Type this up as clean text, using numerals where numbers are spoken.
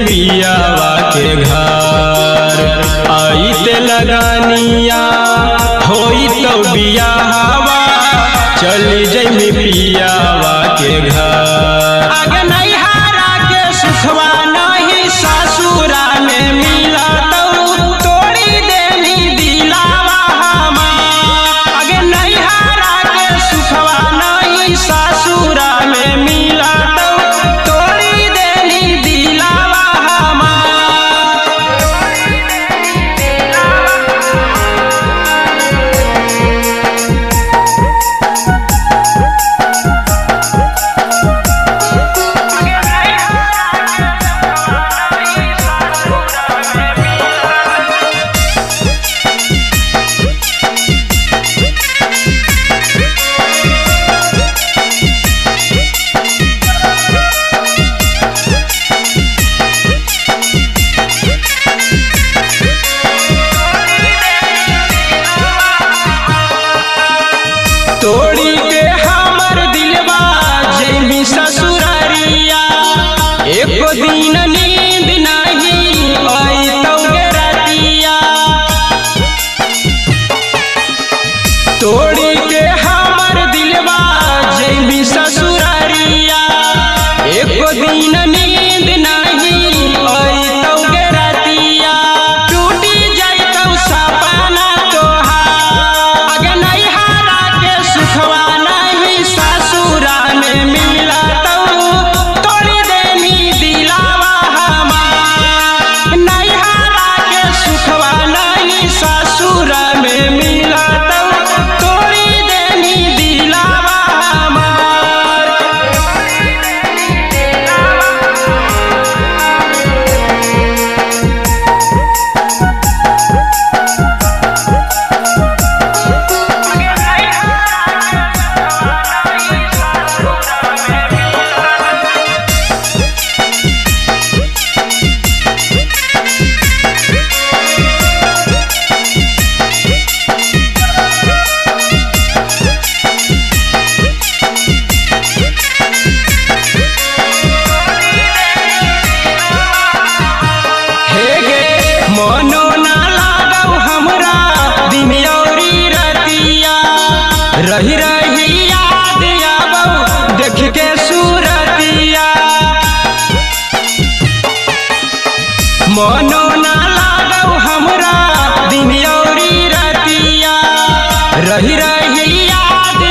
पियावा के घर। आईते लगानिया होई तो बियाहवा चली जइमी पियावा के घर। आगे नैहरा के सुखवा नहीं ससुरा में मिला तो तोड़ी देनी दिलावा हमार। आगे नैहरा के सुखवा नहीं ससुरा में मिला तो तोड़ी देनी दिलावा हमार। तोड़ी के हमर दिलवा जइमी ससुरारिया एको दिन नींद नहीं आई तो रातिया। तोड़ी के हमर दिलवा जइमी ससुरारिया एको दिन नींद नहीं आई तो रातिया। टूटी जाई तो सपना तोहार। आगे नैहरा के सुखवा नहीं ससुरा में मिला तो तोड़ी देनी दिलावा हमार। नैहरा के सुखवा नहीं ससुरा में मिला तो तोड़ी देनी दिलावा हमार। मनो ना लागौ हमरा दिन औरी रतिया। रही रही याद आबौ देख के सूरतिया। मनो ना लागौ हमरा दिन औरी रतिया। रही रही याद